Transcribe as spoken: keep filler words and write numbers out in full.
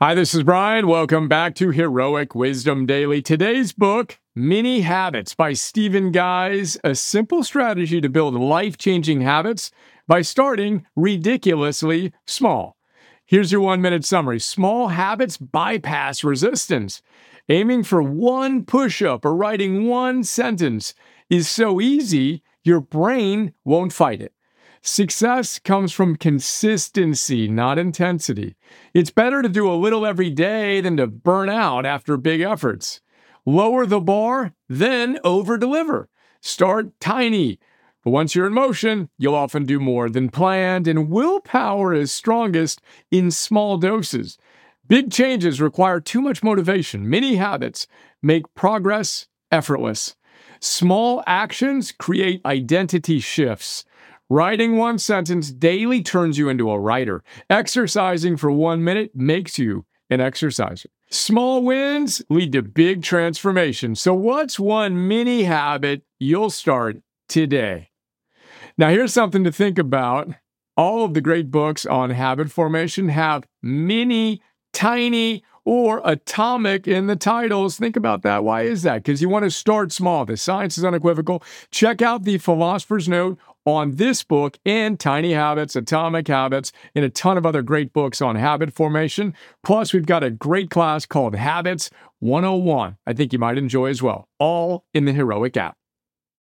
Hi, this is Brian. Welcome back to Heroic Wisdom Daily. Today's book, Mini Habits by Stephen Guise, a simple strategy to build life-changing habits by starting ridiculously small. Here's your one-minute summary. Small habits bypass resistance. Aiming for one push-up or writing one sentence is so easy, your brain won't fight it. Success comes from consistency, not intensity. It's better to do a little every day than to burn out after big efforts. Lower the bar, then over-deliver. Start tiny. But once you're in motion, you'll often do more than planned, and willpower is strongest in small doses. Big changes require too much motivation. Mini habits make progress effortless. Small actions create identity shifts. Writing one sentence daily turns you into a writer. Exercising for one minute makes you an exerciser. Small wins lead to big transformation. So what's one mini habit you'll start today? Now, here's something to think about. All of the great books on habit formation have mini, tiny, or atomic in the titles. Think about that. Why is that? Because you want to start small. The science is unequivocal. Check out the Philosopher's Note on this book and Tiny Habits, Atomic Habits, and a ton of other great books on habit formation. Plus, we've got a great class called Habits one oh one I think you might enjoy as well, all in the Heroic app.